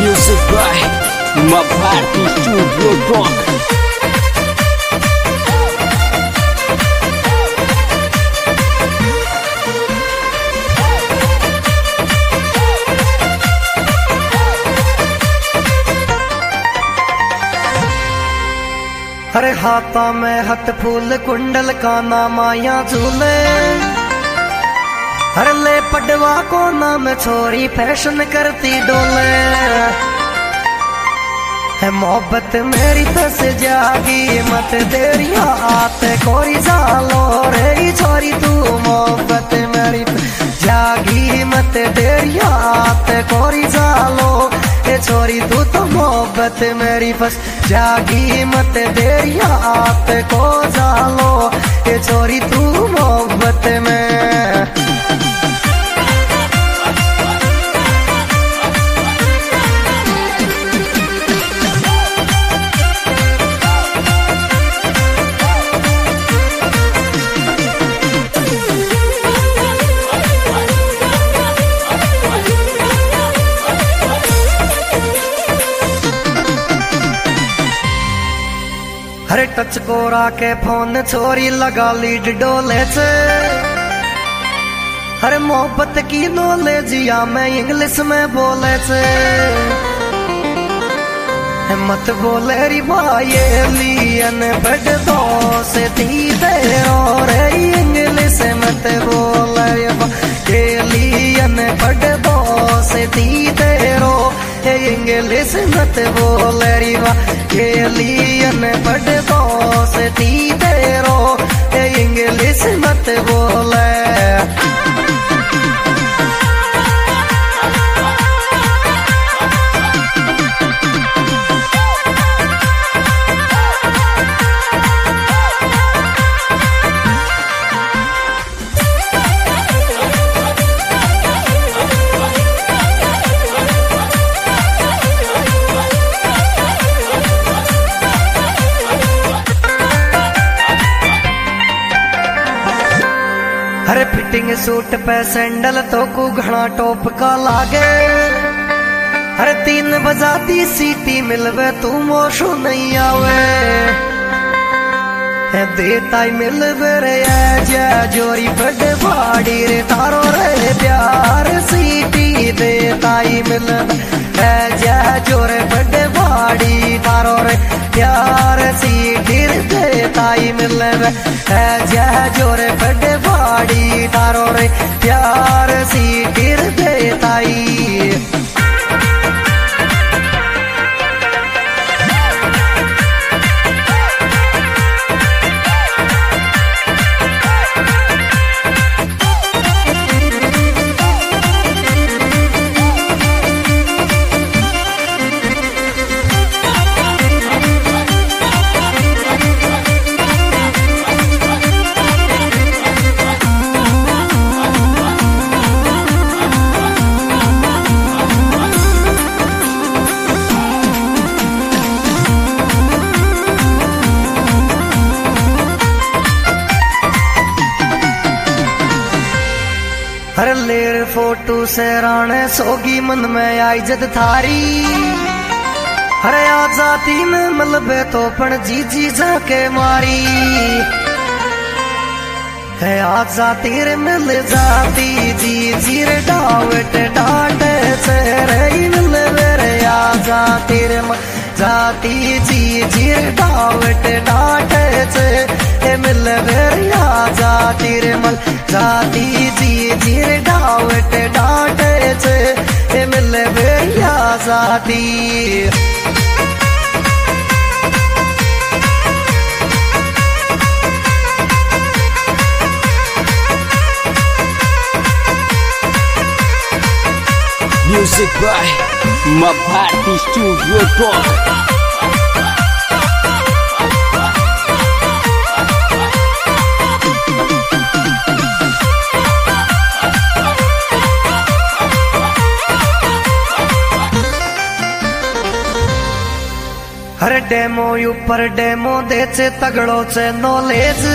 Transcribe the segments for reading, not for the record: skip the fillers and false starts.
Music by Maparty Studio Rock. अरे हाथा में हथ फूल कुंडल काना माया झूले। हर ले पडवा को नाम छोरी फैशन करती डोले। है मोहब्बत मेरी तस जागी मत देरी हाथ कोरी जालो रे छोरी तू मोहब्बत मेरी जागी मत देरी हाथ कोरी जालो ए छोरी तू तो मोहब्बत मेरी बस जागी मत देरी हाथ को जालो ए छोरी तू मोहब्बत में। हरे टच कोरा के फोन छोरी लगा लीड डोले से। हरे मोहब्बत की नॉलेजिया में इंग्लिश में बोले से। मत बोले री भाई लियन बड़ दो से थी दे और इंग्लिश मत बोले लियन बड़ दो से थी दे रो इंग्लिश मत बोले री भाई लियन बड़ दो से थी दे रो इंग्लिश मत बोले। हरे फिटिंग सूट पे सैंडल तो को घना टॉप का लागे। हरे 3 बजाती सीटी मिलवे तू मोशो नहीं आवे। देताई मिलवे रे जा जोरी बड़ भाड़ी रे तारो रे प्यार सीटी देताई मिलवे जा जोरे बड़ भाड़ी तारो रे प्यार सीटी देताई मिलवे जा जोरे बड़ भाड़ी तारो रे प्यार सीटी देताई। हर लेर फोटो से राणे सोगी मन में आई जद थारी। हरे आजादी में मलबे तो पण जी जी जाके मारी। है आजादी रे मिल जाती जी जी रे डावट डाटे से रे मिलवे रे आजादी रे जाती जी जी रे डावट डाटे से मिलवे रे आजादी रे मल जाती जी जी रे डावट डाटे से मिलवे रे आजादी। Music by Maparty Studio Rock. हर डेमो ऊपर डेमो दे से तगड़ो से नॉलेज।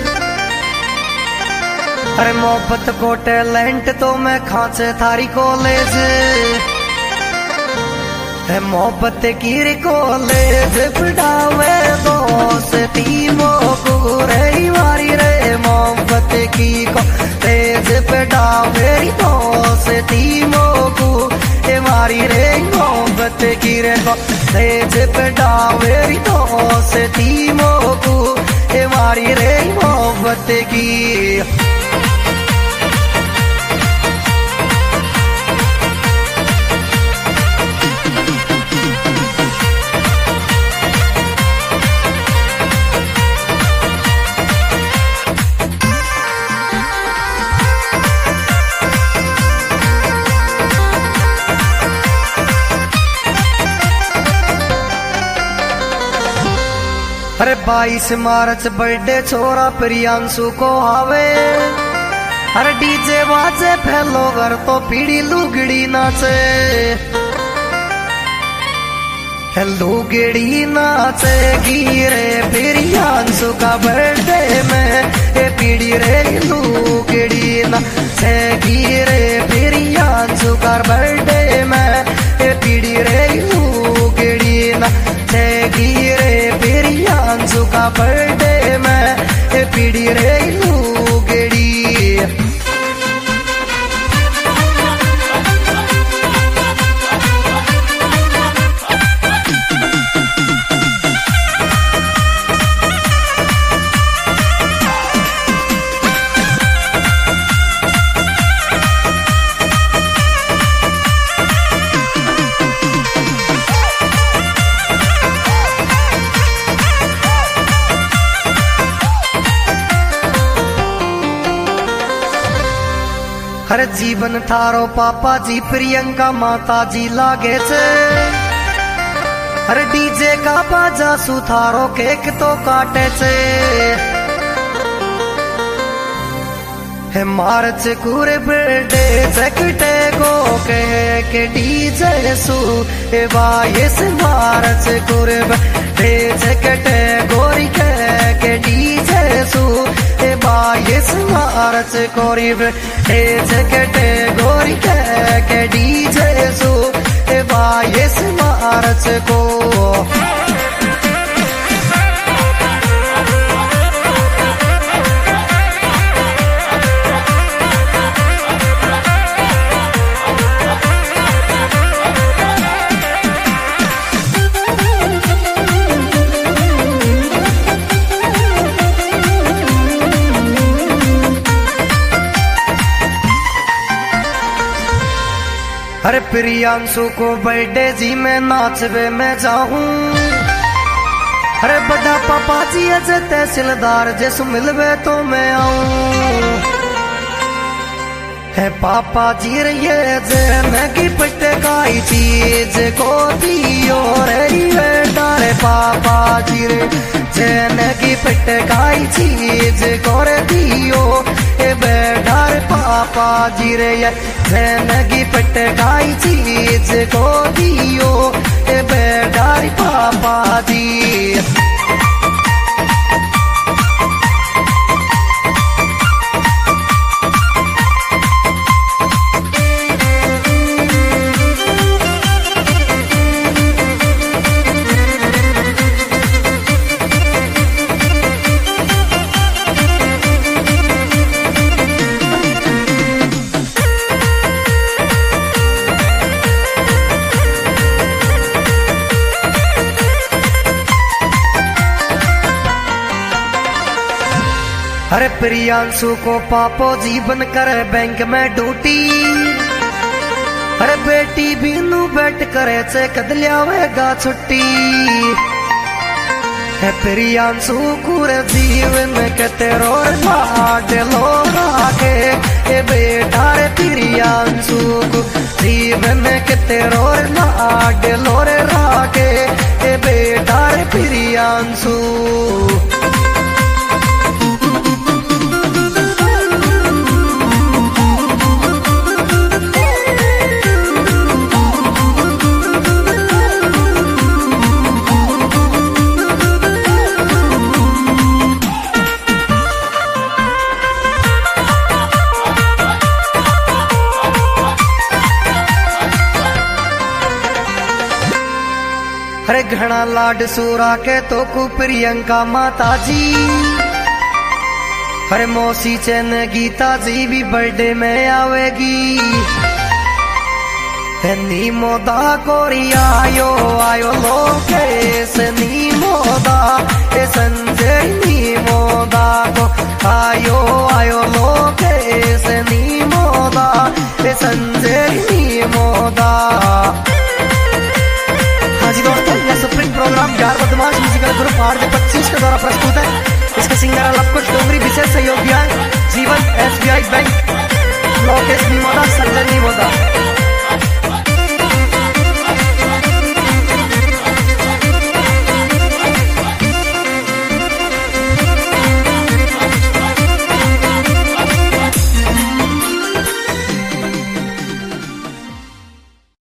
अरे मोहब्बत को टैलेंट तो मैं खांचे थारी कॉलेज। है मोहब्बत की कॉलेज पढ़ावे दोस्ती मोको रे वारी रे मोहब्बत की कॉलेज पढ़ावे दोस्ती मोको ए वारी रे मोहब्बत की रे कॉलेज पढ़ावे दोस्ती मोको ए वारी रे मोहब्बत की। अरे 22 मार्च बर्थडे छोरा प्रियांशु को आवे। अरे डीजे बाजे फैलो घर तो पीड़ी लुगड़ी नाचे। लुगड़ी नाचे गिरे प्रियांशु का बर्थडे में ए पीड़ी रे लुगड़ी नाचे गिरे प्रियांशु का बर्थडे में ए पीड़ी रे लुगड़ी नाचे गिरे प्रियांशु का बर्थडे में ए पीड़ी रे लुगड़ी। हर जीवन थारो पापा जी प्रियंका माता जी लागे छे। हर डीजे का बाजा सुथारो केक तो काटे छे। है मार्च कुरे बर्थडे जकटे को के डीजे सु ए बाईस मार्च कुरे बर्थडे जकटे गोरी के डीजे सु ए 22 मार्च कोरी बर्थडे जकटे गोरी के डीजे सु ए 22 मार्च को। अरे प्रियांशु को बर्थडे जी में नाचवे में जाऊं। अरे बड़ा पापा जी अजय तहसीलदार जैसु मिलवे तो मैं आऊं। है पापा जी रे जन की पटकाई चीज को दियो रे डारे पापा जी रे जन की पटकाई चीज को रे दियो ए बेडार पापा जी रे जन की पटकाई चीज को दियो ए बेडार पापा जी। अरे प्रियांशु को पापो जीवन करे बैंक में ड्यूटी। अरे बेटी बीनू बैठ करे से कदलियावेगा छुट्टी। है प्रियांशु कुरे जीवन के तेरो लाड लो रागे ए बेटा रे प्रियांशु को जीवन के तेरो लाड लो रे रागे ए बेटा रे प्रियांशु। घना लाड सूरा के तो कु प्रियंका माता जी। अरे मौसी चैन गीता जी भी बर्थडे में आवेगी। नी मोदा कोरी आयो आयो लोकेश नी मोदा संजय नी मोदा को आयो आयो लोकेश नी मोदा संजय नी मोदा। हाँ जी दोस्तों, यह सुप्रीम प्रोग्राम यार बदमाश म्यूजिकल ग्रुप RJ25 के द्वारा प्रस्तुत है। इसके सिंगर लवकुश डोंगरी विशेष सहयोगी है जीवन SBI बैंक लोकेश नी मोदा संजय नी मोदा।